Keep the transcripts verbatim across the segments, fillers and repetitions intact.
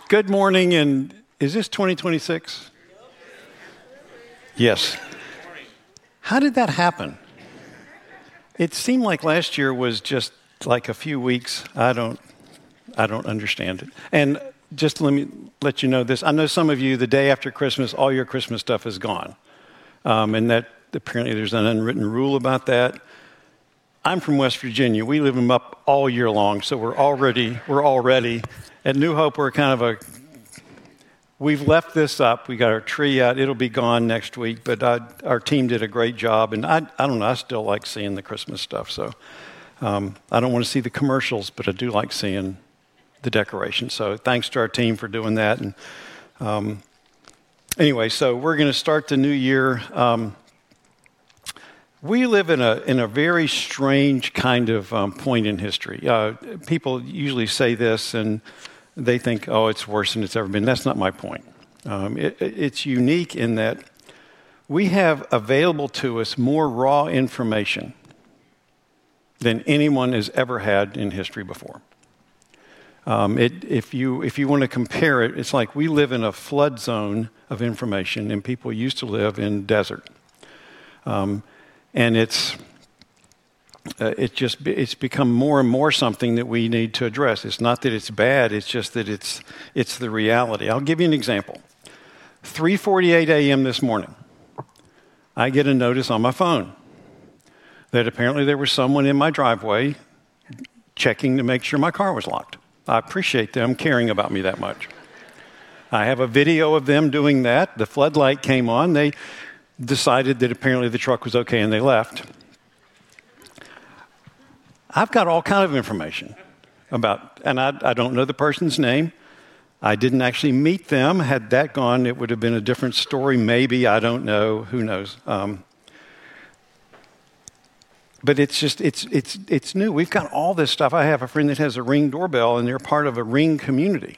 Good morning, and is this twenty twenty-six? Yes. How did that happen? It seemed like last year was just like a few weeks. I don't, I don't understand it. And just let me let you know this. I know some of you, the day after Christmas, all your Christmas stuff is gone. Um, and that apparently there's an unwritten rule about that. I'm from West Virginia. We live them up all year long, so we're already, we're already, at New Hope, we're kind of a, we've left this up. We got our tree out. It'll be gone next week, but I, our team did a great job. And I, I don't know, I still like seeing the Christmas stuff. So um, I don't want to see the commercials, but I do like seeing the decorations. So thanks to our team for doing that. And um, anyway, so we're going to start the new year. Um, we live in a in a very strange kind of um, point in history. Uh, people usually say this, and they think, oh, it's worse than it's ever been. That's not my point. Um, it, it's unique in that we have available to us more raw information than anyone has ever had in history before. Um, it, if you if you want to compare it, it's like we live in a flood zone of information, and people used to live in desert. Um, and it's uh, it just it's become more and more something that we need to address. It's not that it's bad; it's just that it's it's the reality. I'll give you an example. three forty-eight a.m. this morning, I get a notice on my phone that apparently there was someone in my driveway checking to make sure my car was locked. I appreciate them caring about me that much. I have a video of them doing that. The floodlight came on. They decided that apparently the truck was okay, and they left. I've got all kind of information about, and I, I don't know the person's name. I didn't actually meet them. Had that gone, it would have been a different story. Maybe, I don't know. Who knows? Um, But it's just, it's it's it's new. We've got all this stuff. I have a friend that has a Ring doorbell, and they're part of a Ring community.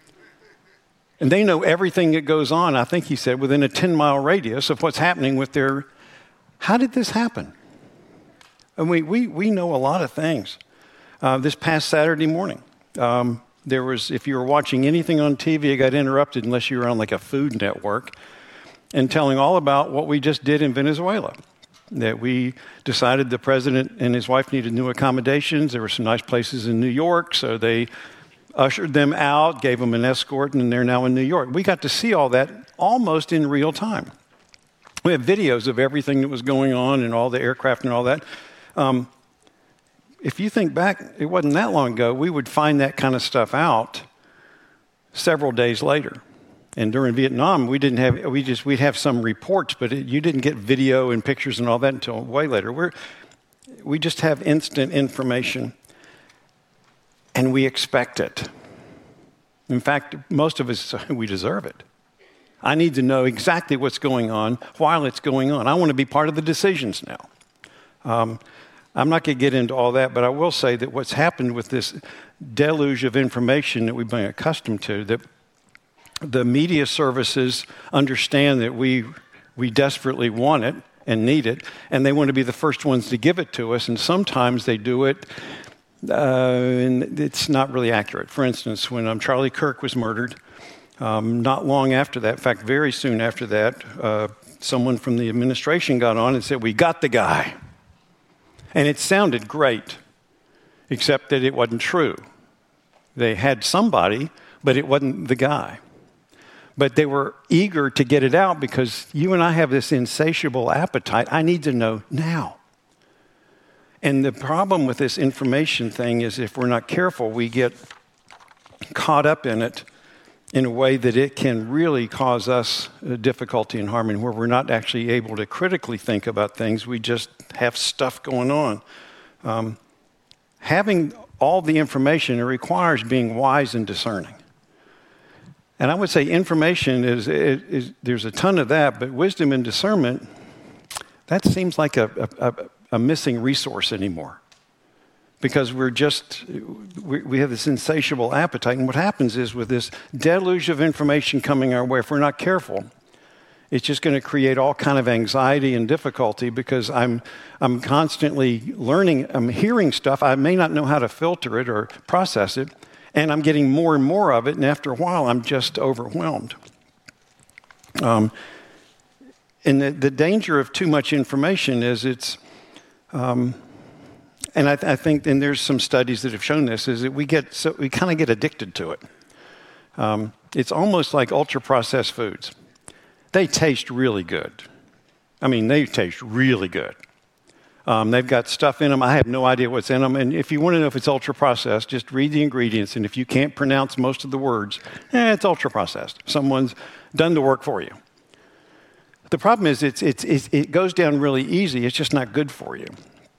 And they know everything that goes on, I think he said, within a ten-mile radius of what's happening with their... How did this happen? And we, we, we know a lot of things. Uh, this past Saturday morning, um, there was, if you were watching anything on T V, it got interrupted unless you were on like a Food Network, and telling all about what we just did in Venezuela. That we decided the president and his wife needed new accommodations. There were some nice places in New York, so they ushered them out, gave them an escort, and they're now in New York. We got to see all that almost in real time. We have videos of everything that was going on and all the aircraft and all that. Um, if you think back, it wasn't that long ago, we would find that kind of stuff out several days later. And during Vietnam, we didn't have, we just, we'd have some reports, but it, you didn't get video and pictures and all that until way later. We're, we just have instant information, and we expect it. In fact, most of us, we deserve it. I need to know exactly what's going on while it's going on. I want to be part of the decisions now. Um, I'm not going to get into all that, but I will say that what's happened with this deluge of information that we've been accustomed to, that the media services understand that we we desperately want it and need it, and they want to be the first ones to give it to us, and sometimes they do it, uh, and it's not really accurate. For instance, when um, Charlie Kirk was murdered, um, not long after that, in fact, very soon after that, uh, someone from the administration got on and said, "We got the guy." And it sounded great, except that it wasn't true. They had somebody, but it wasn't the guy. But they were eager to get it out because you and I have this insatiable appetite. I need to know now. And the problem with this information thing is if we're not careful, we get caught up in it in a way that it can really cause us difficulty and harm, and where we're not actually able to critically think about things. We just have stuff going on. Um, having all the information, it requires being wise and discerning. And I would say information is, is, is there's a ton of that, but wisdom and discernment, that seems like a, a, a missing resource anymore. Because we're just, we, we have this insatiable appetite. And what happens is with this deluge of information coming our way, if we're not careful, it's just going to create all kind of anxiety and difficulty because I'm I'm constantly learning, I'm hearing stuff. I may not know how to filter it or process it. And I'm getting more and more of it, and after a while, I'm just overwhelmed. Um, and the, the danger of too much information is it's, um, and I, th- I think, and there's some studies that have shown this, is that we get so we kind of get addicted to it. Um, it's almost like ultra-processed foods. They taste really good. I mean, they taste really good. Um, they've got stuff in them. I have no idea what's in them. And if you want to know if it's ultra-processed, just read the ingredients. And if you can't pronounce most of the words, eh, it's ultra-processed. Someone's done the work for you. The problem is it's, it's, it's, it goes down really easy. It's just not good for you.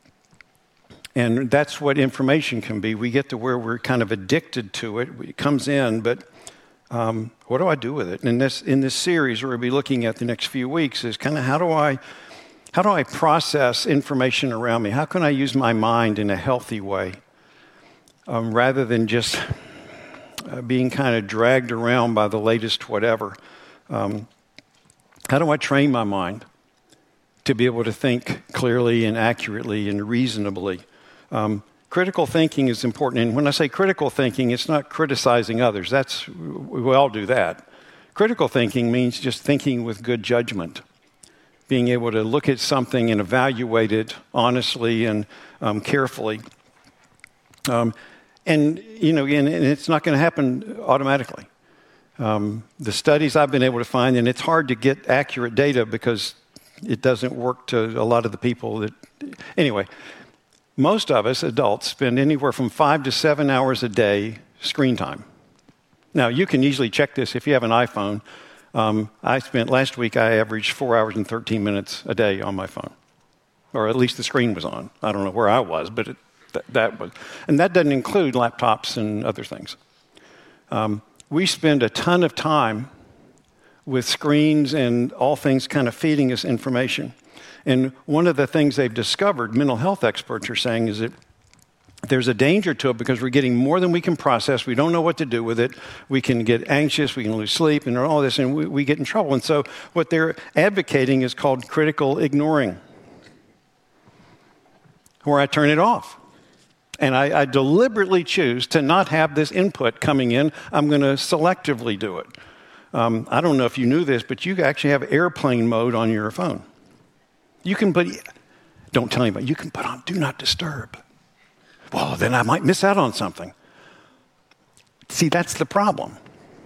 And that's what information can be. We get to where we're kind of addicted to it. It comes in, but um, what do I do with it? And this, in this series we'll be looking at the next few weeks is kind of how do I How do I process information around me? How can I use my mind in a healthy way um, rather than just uh, being kind of dragged around by the latest whatever? Um, how do I train my mind to be able to think clearly and accurately and reasonably? Um, critical thinking is important. And when I say critical thinking, it's not criticizing others. That's, we all do that. Critical thinking means just thinking with good judgment. Being able to look at something and evaluate it honestly and um, carefully. Um, and, you know, and, and it's not going to happen automatically. Um, the studies I've been able to find, and it's hard to get accurate data because it doesn't work to a lot of the people that... Anyway, most of us adults spend anywhere from five to seven hours a day screen time. Now, you can easily check this if you have an iPhone. Um, I spent, last week, I averaged four hours and thirteen minutes a day on my phone. Or at least the screen was on. I don't know where I was, but it, th- that was. And that doesn't include laptops and other things. Um, we spend a ton of time with screens and all things kind of feeding us information. And one of the things they've discovered, mental health experts are saying, is that there's a danger to it because we're getting more than we can process. We don't know what to do with it. We can get anxious. We can lose sleep and all this, and we, we get in trouble. And so what they're advocating is called critical ignoring, where I turn it off. And I, I deliberately choose to not have this input coming in. I'm going to selectively do it. Um, I don't know if you knew this, but you actually have airplane mode on your phone. You can put, don't tell anybody, you can put on do not disturb. Well, then I might miss out on something. See, that's the problem.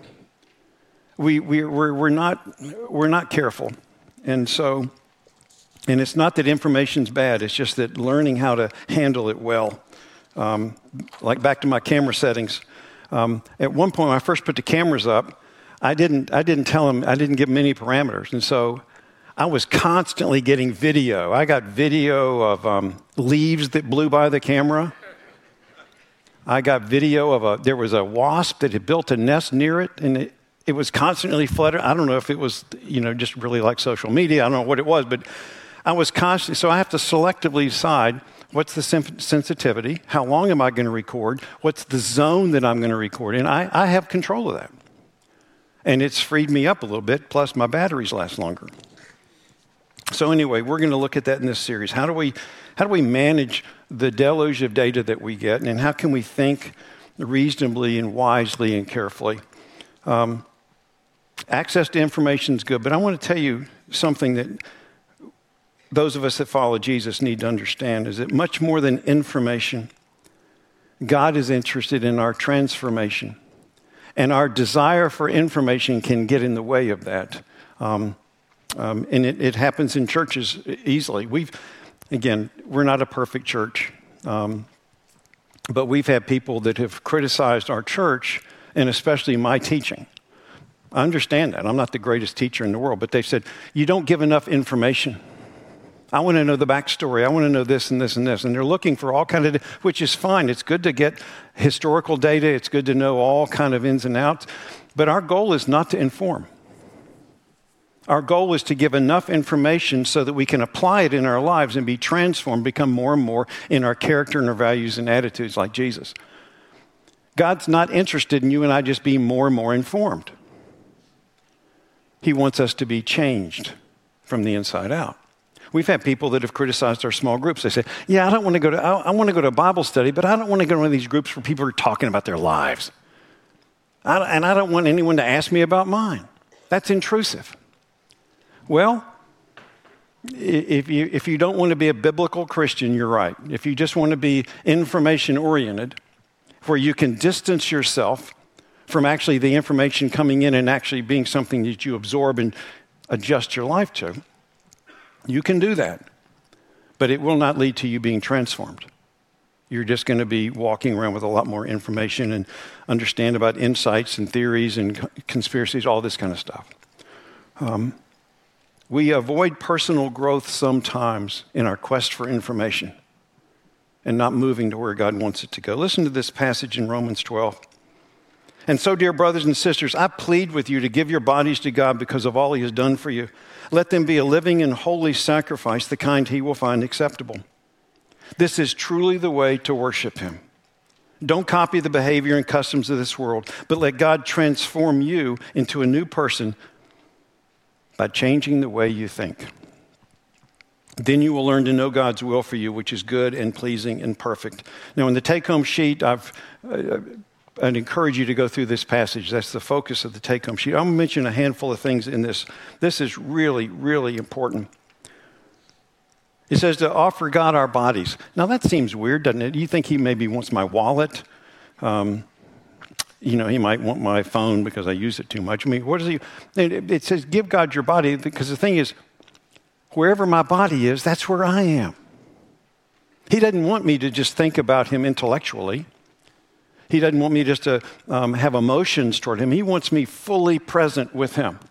We, we, we're, we're, not, we're not careful. And so, and it's not that information's bad. It's just that learning how to handle it well. Um, like back to my camera settings. Um, at one point, when I first put the cameras up, I didn't, I didn't tell them, I didn't give them any parameters. And so I was constantly getting video. I got video of um, leaves that blew by the camera. I got video of a, there was a wasp that had built a nest near it, and it, it was constantly fluttering. I don't know if it was, you know, just really like social media. I don't know what it was, but I was constantly, so I have to selectively decide what's the sen- sensitivity, how long am I going to record, what's the zone that I'm going to record in. I, I have control of that. And it's freed me up a little bit, plus my batteries last longer. So anyway, we're going to look at that in this series. How do we, how do we manage the deluge of data that we get, and how can we think reasonably and wisely and carefully? Um, access to information is good, but I want to tell you something that those of us that follow Jesus need to understand, is that much more than information, God is interested in our transformation. And our desire for information can get in the way of that. Um, um, and it, it happens in churches easily. We've, again, we're not a perfect church. Um, but we've had people that have criticized our church, and especially my teaching. I understand that. I'm not the greatest teacher in the world, but they said, you don't give enough information. I want to know the backstory. I want to know this and this and this. And they're looking for all kind of, which is fine. It's good to get historical data. It's good to know all kind of ins and outs. But our goal is not to inform. Our goal is to give enough information so that we can apply it in our lives and be transformed, become more and more in our character and our values and attitudes like Jesus. God's not interested in you and I just being more and more informed. He wants us to be changed from the inside out. We've had people that have criticized our small groups. They say, yeah, I don't want to go to, I, I want to go to a Bible study, but I don't want to go to one of these groups where people are talking about their lives. I, and I don't want anyone to ask me about mine. That's intrusive. Well, if you, if you don't want to be a biblical Christian, you're right. If you just want to be information-oriented, where you can distance yourself from actually the information coming in and actually being something that you absorb and adjust your life to, you can do that. But it will not lead to you being transformed. You're just going to be walking around with a lot more information and understand about insights and theories and conspiracies, all this kind of stuff. Um, we avoid personal growth sometimes in our quest for information and not moving to where God wants it to go. Listen to this passage in Romans twelve. And so, dear brothers and sisters, I plead with you to give your bodies to God because of all he has done for you. Let them be a living and holy sacrifice, the kind he will find acceptable. This is truly the way to worship him. Don't copy the behavior and customs of this world, but let God transform you into a new person by changing the way you think. Then you will learn to know God's will for you, which is good and pleasing and perfect. Now, in the take-home sheet, I've, uh, I'd encourage you to go through this passage. That's the focus of the take-home sheet. I'm going to mention a handful of things in this. This is really, really important. It says to offer God our bodies. Now, that seems weird, doesn't it? You think he maybe wants my wallet? Um, you know, he might want my phone because I use it too much. I mean, what does he? It, it says give God your body, because the thing is, wherever my body is, that's where I am. He doesn't want me to just think about him intellectually. He doesn't want me just to um, have emotions toward him. He wants me fully present with him.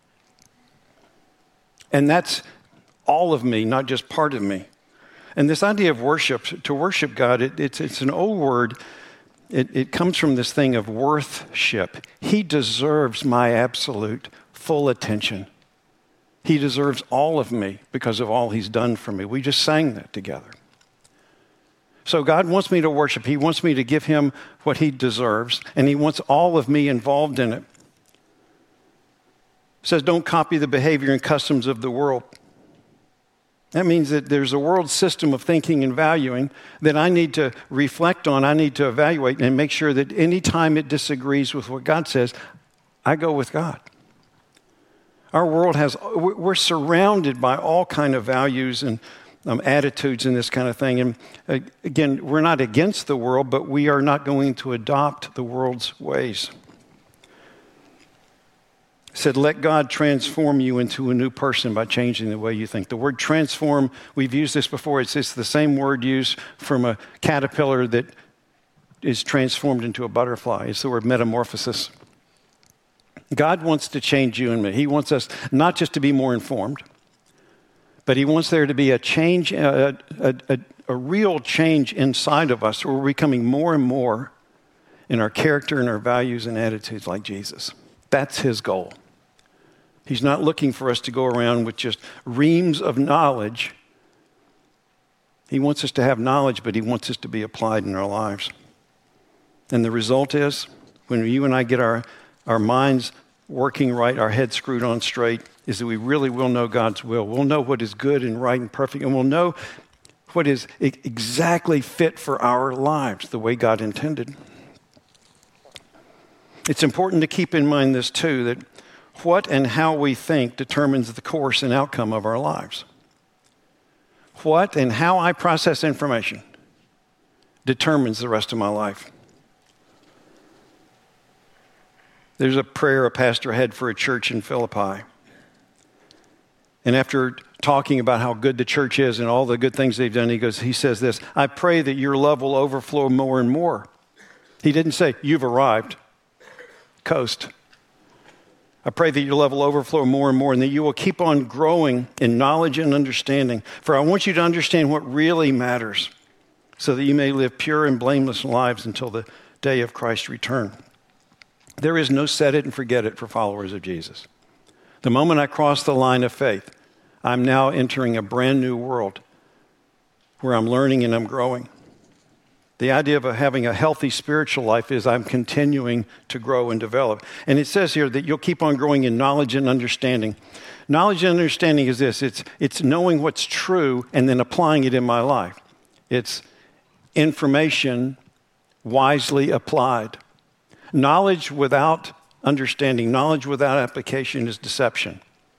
And that's all of me, not just part of me. And this idea of worship, to worship God, it, it's, it's an old word. It, it comes from this thing of worthship. He deserves my absolute full attention. He deserves all of me because of all he's done for me. We just sang that together. So God wants me to worship. He wants me to give him what he deserves, and he wants all of me involved in it. It says, don't copy the behavior and customs of the world. That means that there's a world system of thinking and valuing that I need to reflect on, I need to evaluate, and make sure that any time it disagrees with what God says, I go with God. Our world has, we're surrounded by all kind of values and um, attitudes and this kind of thing. And uh, again, we're not against the world, but we are not going to adopt the world's ways. It said, let God transform you into a new person by changing the way you think. The word transform, we've used this before. It's, it's the same word used from a caterpillar that is transformed into a butterfly. It's the word metamorphosis. God wants to change you and me. He wants us not just to be more informed, but he wants there to be a change, a, a, a, a real change inside of us where we're becoming more and more in our character and our values and attitudes like Jesus. That's his goal. He's not looking for us to go around with just reams of knowledge. He wants us to have knowledge, but he wants us to be applied in our lives. And the result is, when you and I get our, our minds working right, our heads screwed on straight, is that we really will know God's will. We'll know what is good and right and perfect, and we'll know what is exactly fit for our lives, the way God intended. It's important to keep in mind this too, that what and how we think determines the course and outcome of our lives. What and how I process information determines the rest of my life. There's a prayer a pastor had for a church in Philippi. And after talking about how good the church is and all the good things they've done, he goes, he says this, I pray that your love will overflow more and more. He didn't say, you've arrived. Coast. I pray that your love will overflow more and more and that you will keep on growing in knowledge and understanding. For I want you to understand what really matters so that you may live pure and blameless lives until the day of Christ's return. There is no set it and forget it for followers of Jesus. The moment I cross the line of faith, I'm now entering a brand new world where I'm learning and I'm growing. The idea of having a healthy spiritual life is I'm continuing to grow and develop. And it says here that you'll keep on growing in knowledge and understanding. Knowledge and understanding is this. It's, it's knowing what's true and then applying it in my life. It's information wisely applied. Knowledge without understanding, knowledge without application is deception.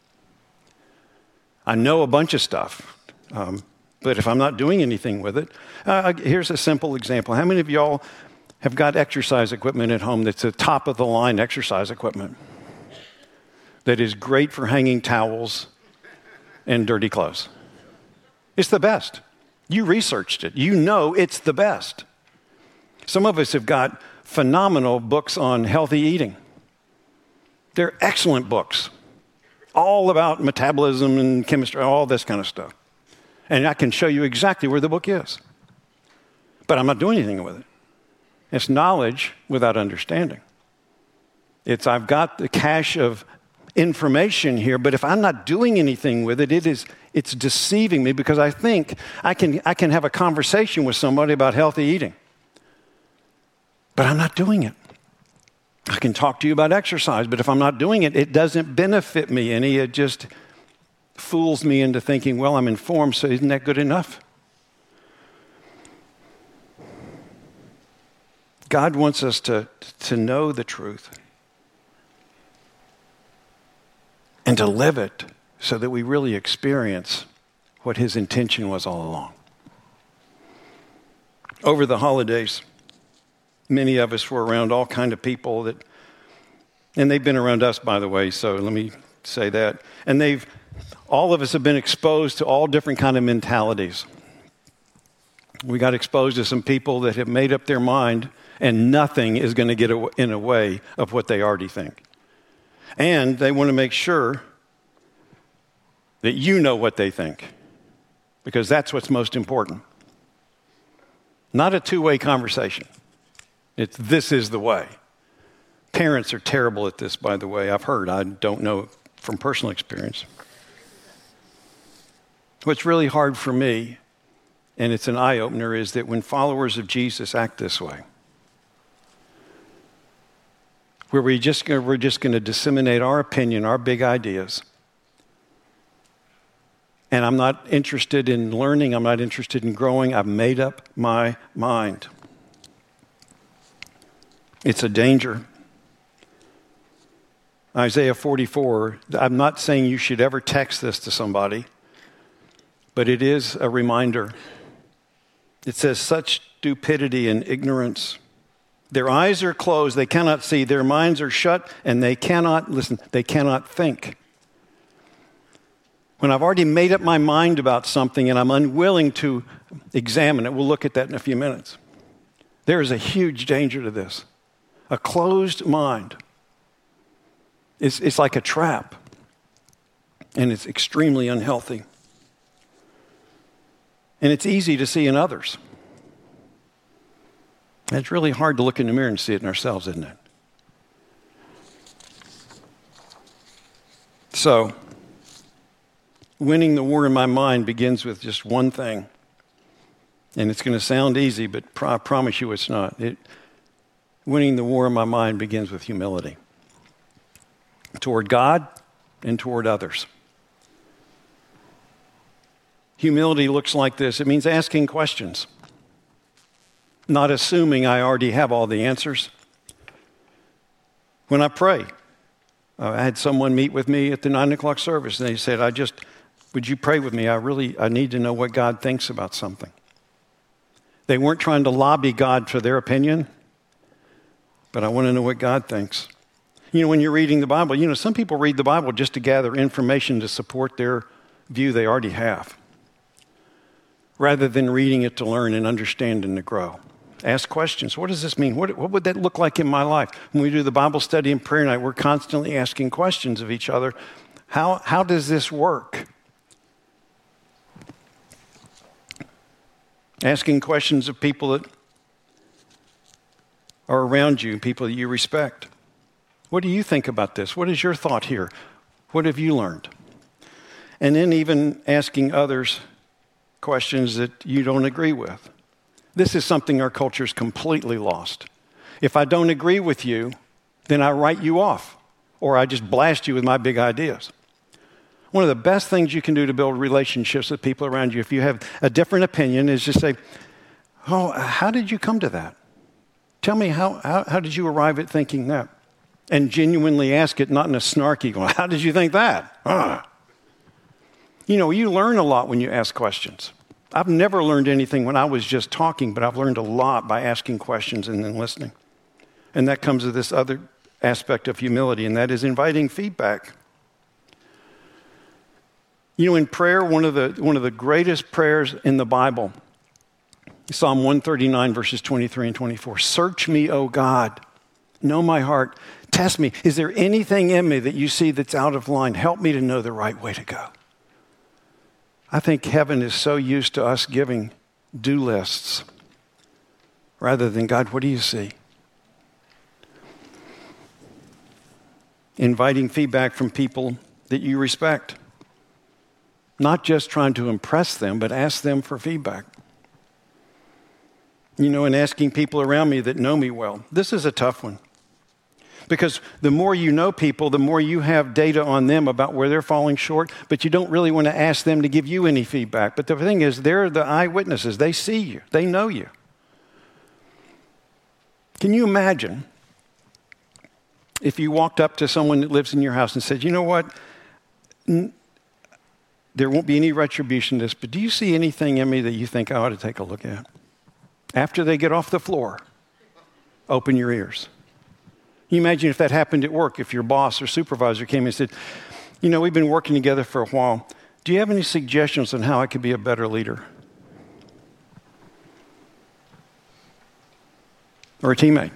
I know a bunch of stuff, um, but if I'm not doing anything with it, uh, here's a simple example. How many of y'all have got exercise equipment at home that's a top-of-the-line exercise equipment that is great for hanging towels and dirty clothes? It's the best. You researched it. You know it's the best. Some of us have got phenomenal books on healthy eating. They're excellent books, all about metabolism and chemistry, all this kind of stuff. And I can show you exactly where the book is. But I'm not doing anything with it. It's knowledge without understanding. It's I've got the cache of information here, but if I'm not doing anything with it, it is it's deceiving me because I think I can I can have a conversation with somebody about healthy eating. But I'm not doing it. I can talk to you about exercise, but if I'm not doing it, it doesn't benefit me any. It just fools me into thinking, well, I'm informed, so isn't that good enough? God wants us to, to know the truth and to live it so that we really experience what his intention was all along. Over the holidays, many of us were around all kinds of people that, and they've been around us, by the way, so let me say that. And they've, all of us have been exposed to all different kind of mentalities. We got exposed to some people that have made up their mind and nothing is going to get in the way of what they already think. And they want to make sure that you know what they think, because that's what's most important. Not a two-way conversation. It's this is the way. Parents are terrible at this, by the way. I've heard. I don't know from personal experience. What's really hard for me, and it's an eye-opener, is that when followers of Jesus act this way, where we just, we're just going to disseminate our opinion, our big ideas, and I'm not interested in learning, I'm not interested in growing, I've made up my mind. It's a danger. Isaiah forty-four, I'm not saying you should ever text this to somebody, but it is a reminder. It says, such stupidity and ignorance. Their eyes are closed, they cannot see. Their minds are shut, and they cannot, listen, they cannot think. When I've already made up my mind about something and I'm unwilling to examine it, we'll look at that in a few minutes. There is a huge danger to this. A closed mind. It's, it's like a trap, and it's extremely unhealthy. And it's easy to see in others. It's really hard to look in the mirror and see it in ourselves, isn't it? So, winning the war in my mind begins with just one thing. And it's going to sound easy, but I promise you it's not. It, winning the war in my mind begins with humility. Toward God and toward others. Humility looks like this. It means asking questions. Not assuming I already have all the answers. When I pray, uh, I had someone meet with me at the nine o'clock service, and they said, I just, would you pray with me? I really, I need to know what God thinks about something. They weren't trying to lobby God for their opinion, but I want to know what God thinks. You know, when you're reading the Bible, you know, some people read the Bible just to gather information to support their view they already have, rather than reading it to learn and understand and to grow. Ask questions. What does this mean? What, what would that look like in my life? When we do the Bible study and prayer night, we're constantly asking questions of each other. How, how does this work? Asking questions of people that are around you, people that you respect. What do you think about this? What is your thought here? What have you learned? And then even asking others questions that you don't agree with. This is something our culture is completely lost. If I don't agree with you, then I write you off, or I just blast you with my big ideas. One of the best things you can do to build relationships with people around you, if you have a different opinion, is just say, oh, how did you come to that? Tell me, how, how, how did you arrive at thinking that? And genuinely ask it, not in a snarky, well, how did you think that? Ah. You know, you learn a lot when you ask questions. I've never learned anything when I was just talking, but I've learned a lot by asking questions and then listening. And that comes to this other aspect of humility, and that is inviting feedback. You know, in prayer, one of the one of the greatest prayers in the Bible, Psalm one thirty-nine, verses twenty-three and twenty-four. Search me, O God. Know my heart. Test me. Is there anything in me that you see that's out of line? Help me to know the right way to go. I think heaven is so used to us giving do lists rather than, God, what do you see? Inviting feedback from people that you respect. Not just trying to impress them, but ask them for feedback. You know, and asking people around me that know me well. This is a tough one. Because the more you know people, the more you have data on them about where they're falling short, but you don't really want to ask them to give you any feedback. But the thing is, they're the eyewitnesses. They see you. They know you. Can you imagine if you walked up to someone that lives in your house and said, you know what? N- there won't be any retribution to this, but do you see anything in me that you think I ought to take a look at? After they get off the floor, open your ears. Can you imagine if that happened at work, if your boss or supervisor came and said, you know, we've been working together for a while. Do you have any suggestions on how I could be a better leader? Or a teammate?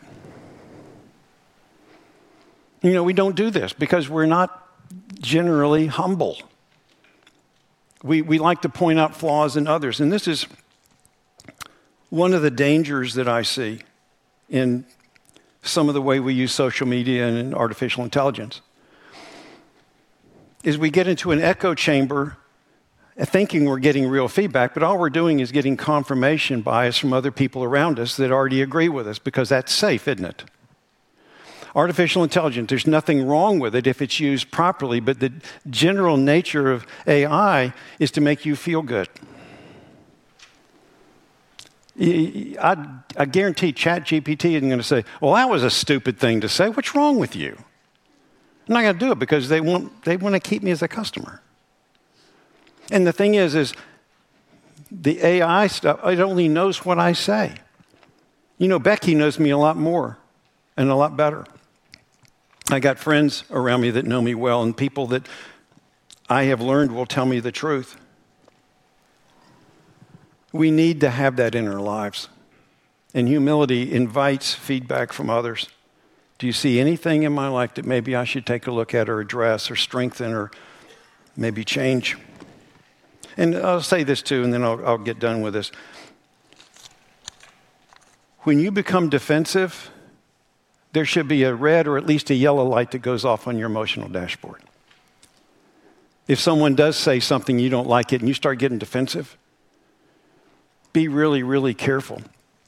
You know, we don't do this because we're not generally humble. We, we like to point out flaws in others. And this is one of the dangers that I see in some of the way we use social media and artificial intelligence, is we get into an echo chamber thinking we're getting real feedback, but all we're doing is getting confirmation bias from other people around us that already agree with us, because that's safe, isn't it? Artificial intelligence, there's nothing wrong with it if it's used properly, but the general nature of A I is to make you feel good. I, I guarantee ChatGPT isn't going to say, well, that was a stupid thing to say. What's wrong with you? I'm not going to do it because they want, they want to keep me as a customer. And the thing is, is the A I stuff, it only knows what I say. You know, Becky knows me a lot more and a lot better. I got friends around me that know me well, and people that I have learned will tell me the truth. We need to have that in our lives. And humility invites feedback from others. Do you see anything in my life that maybe I should take a look at or address or strengthen or maybe change? And I'll say this too, and then I'll, I'll get done with this. When you become defensive, there should be a red or at least a yellow light that goes off on your emotional dashboard. If someone does say something you don't like it and you start getting defensive, be really, really careful.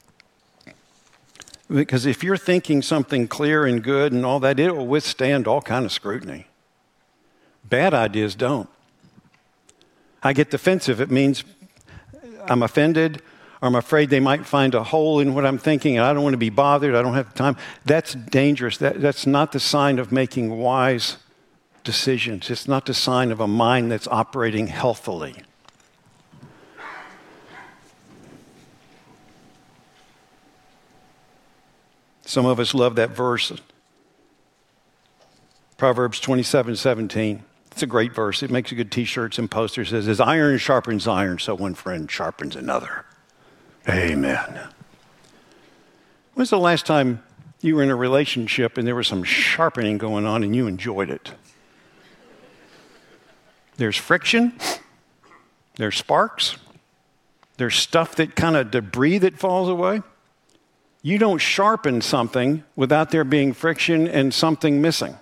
Because if you're thinking something clear and good and all that, it will withstand all kind of scrutiny. Bad ideas don't. I get defensive. It means I'm offended, or I'm afraid they might find a hole in what I'm thinking, and I don't want to be bothered. I don't have the time. That's dangerous. That, that's not the sign of making wise decisions. It's not the sign of a mind that's operating healthily. Some of us love that verse, Proverbs twenty-seven seventeen. It's a great verse. It makes good T-shirts and posters. It says, as iron sharpens iron, so one friend sharpens another. Amen. When's the last time you were in a relationship and there was some sharpening going on and you enjoyed it? There's friction. There's sparks. There's stuff that kind of debris that falls away. You don't sharpen something without there being friction and something missing.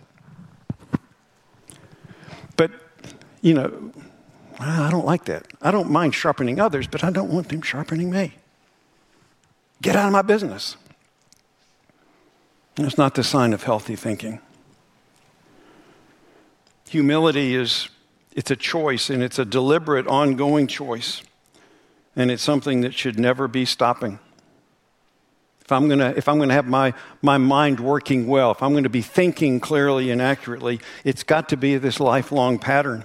But, you know, I don't like that. I don't mind sharpening others, but I don't want them sharpening me. Get out of my business. It's not the sign of healthy thinking. Humility is, it's a choice, and it's a deliberate, ongoing choice. And it's something that should never be stopping. if I'm going to if I'm going to have my, my mind working well, if I'm going to be thinking clearly and accurately, it's got to be this lifelong pattern.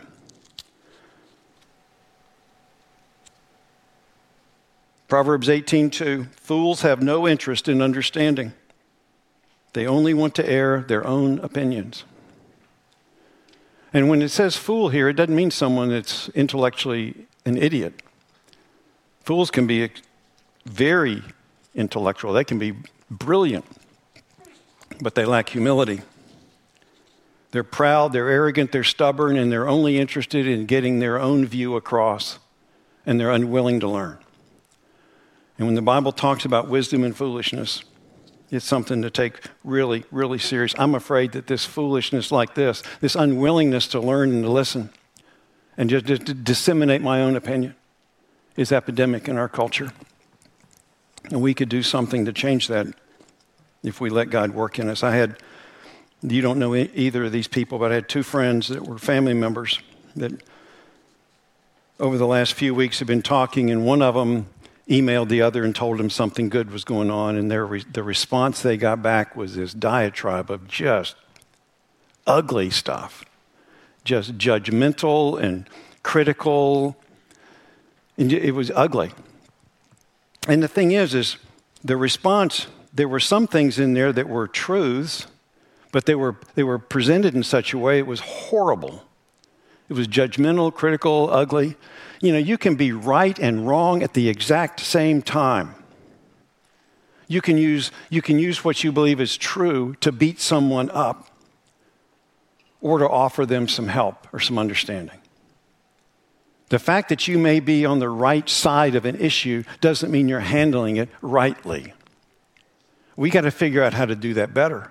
Proverbs eighteen two, fools have no interest in understanding. They only want to air their own opinions. And when it says fool here, it doesn't mean someone that's intellectually an idiot. Fools can be very intellectual. They can be brilliant, but they lack humility. They're proud, they're arrogant, they're stubborn, and they're only interested in getting their own view across, and they're unwilling to learn. And when the Bible talks about wisdom and foolishness, it's something to take really, really serious. I'm afraid that this foolishness like this, this unwillingness to learn and to listen and just, just to disseminate my own opinion is epidemic in our culture. And we could do something to change that if we let God work in us. I had, you don't know either of these people, but I had two friends that were family members that over the last few weeks have been talking, and one of them emailed the other and told him something good was going on, and their re- the response they got back was this diatribe of just ugly stuff, just judgmental and critical, and it was ugly. And the thing is, is the response, there were some things in there that were truths, but they were they were presented in such a way it was horrible. It was judgmental, critical, ugly. You know, you can be right and wrong at the exact same time. You can use, you can use what you believe is true to beat someone up or to offer them some help or some understanding. The fact that you may be on the right side of an issue doesn't mean you're handling it rightly. We got to figure out how to do that better,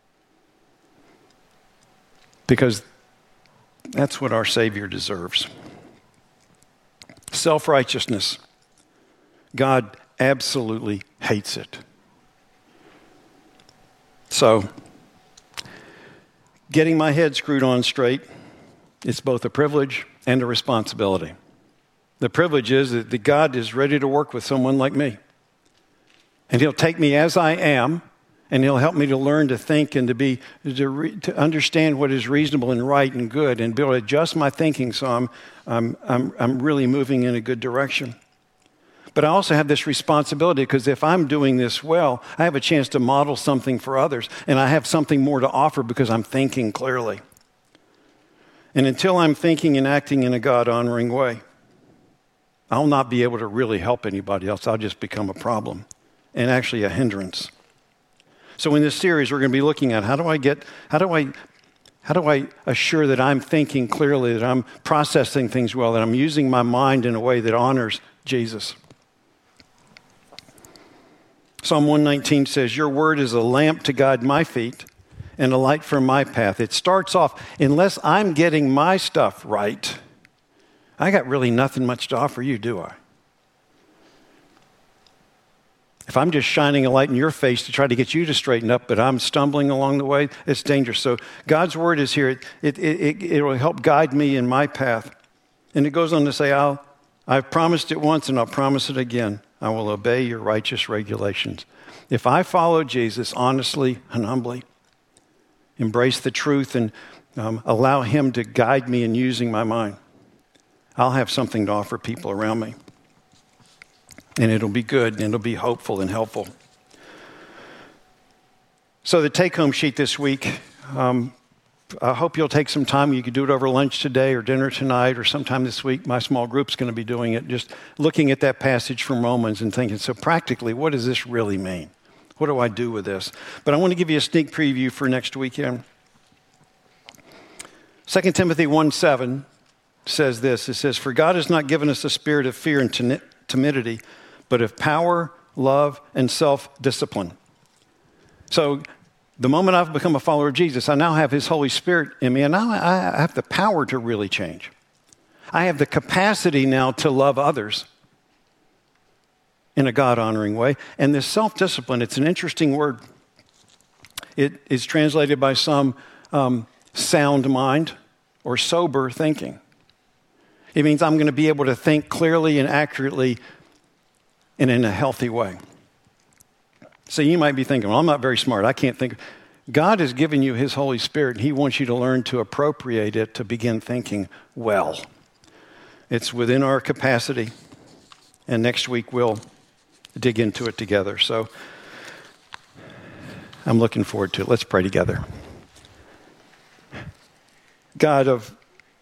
because that's what our Savior deserves. Self-righteousness. God absolutely hates it. So, getting my head screwed on straight, it's both a privilege and a responsibility. The privilege is that God is ready to work with someone like me. And he'll take me as I am, and he'll help me to learn to think and to be to, re, to understand what is reasonable and right and good, and be able to adjust my thinking so I'm I'm I'm I'm really moving in a good direction. But I also have this responsibility, because if I'm doing this well, I have a chance to model something for others, and I have something more to offer because I'm thinking clearly. And until I'm thinking and acting in a God-honoring way, I'll not be able to really help anybody else. I'll just become a problem and actually a hindrance. So in this series, we're going to be looking at how do I get, how do I, how do I assure that I'm thinking clearly, that I'm processing things well, that I'm using my mind in a way that honors Jesus. Psalm one nineteen says, your word is a lamp to guide my feet and a light for my path. It starts off, unless I'm getting my stuff right, I got really nothing much to offer you, do I? If I'm just shining a light in your face to try to get you to straighten up, but I'm stumbling along the way, it's dangerous. So God's word is here. It, it, it, it will help guide me in my path. And it goes on to say, I'll, I've promised it once and I'll promise it again. I will obey your righteous regulations. If I follow Jesus honestly and humbly, embrace the truth and um, allow him to guide me in using my mind, I'll have something to offer people around me. And it'll be good, and it'll be hopeful and helpful. So the take-home sheet this week, um, I hope you'll take some time. You could do it over lunch today or dinner tonight or sometime this week. My small group's going to be doing it, just looking at that passage from Romans and thinking, so practically, what does this really mean? What do I do with this? But I want to give you a sneak preview for next weekend. Second Timothy one seven says this. It says, for God has not given us a spirit of fear and timidity, but of power, love, and self-discipline. So the moment I've become a follower of Jesus, I now have his Holy Spirit in me, and now I have the power to really change. I have the capacity now to love others in a God-honoring way. And this self-discipline, it's an interesting word. It is translated by some um, sound mind or sober thinking. It means I'm going to be able to think clearly and accurately and in a healthy way. So you might be thinking, well, I'm not very smart. I can't think. God has given you his Holy Spirit, and he wants you to learn to appropriate it to begin thinking well. It's within our capacity, and next week we'll dig into it together. So I'm looking forward to it. Let's pray together. God, of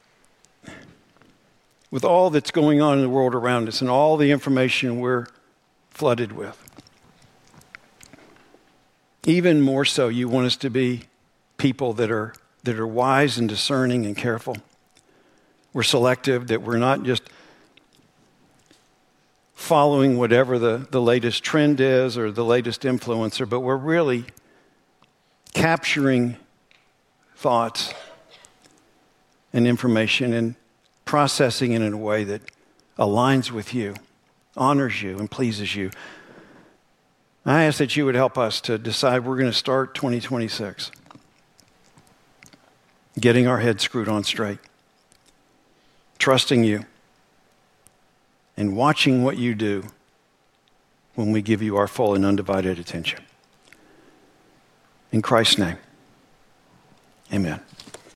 with all that's going on in the world around us and all the information we're flooded with, even more so, you want us to be people that are that are wise and discerning and careful. We're selective, that we're not just following whatever the, the latest trend is or the latest influencer, but we're really capturing thoughts and information and processing it in a way that aligns with you, honors you, and pleases you. I ask that you would help us to decide we're going to start twenty twenty-six getting our heads screwed on straight, trusting you, and watching what you do when we give you our full and undivided attention. In Christ's name, amen.